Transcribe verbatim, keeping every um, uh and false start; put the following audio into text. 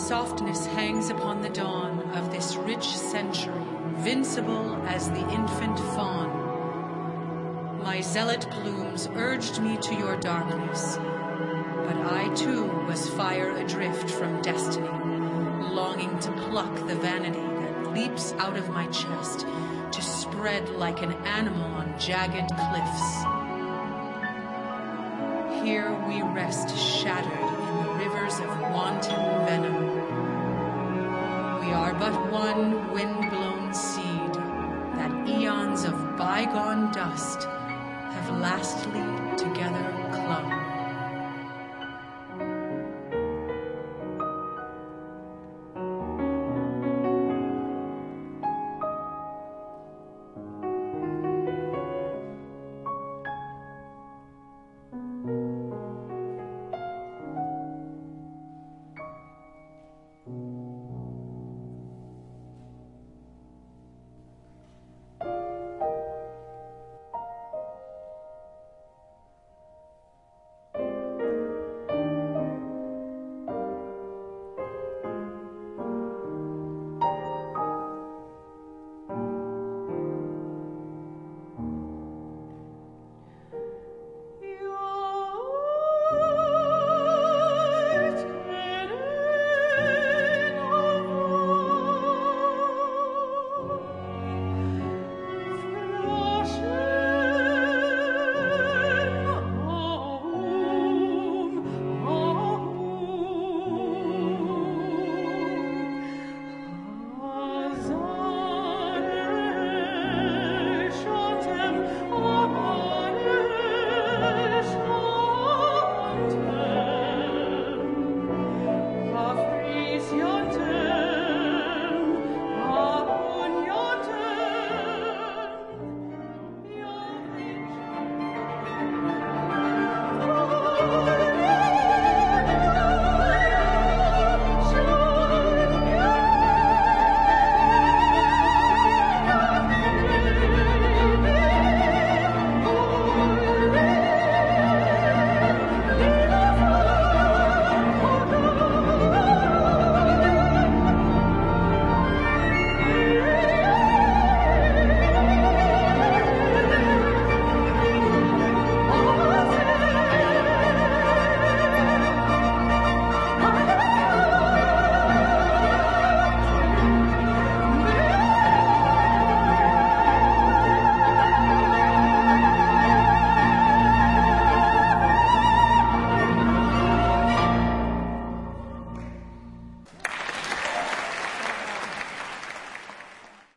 softness hangs upon the dawn of this rich century, vincible as the infant fawn. My zealot plumes urged me to your darkness, but I too was fire adrift from destiny, longing to pluck the vanity that leaps out of my chest to spread like an animal on jagged cliffs. Here we rest shattered in the rivers of wanton venom. We are but one wind-blown seed that eons of bygone dust have lastly together clung.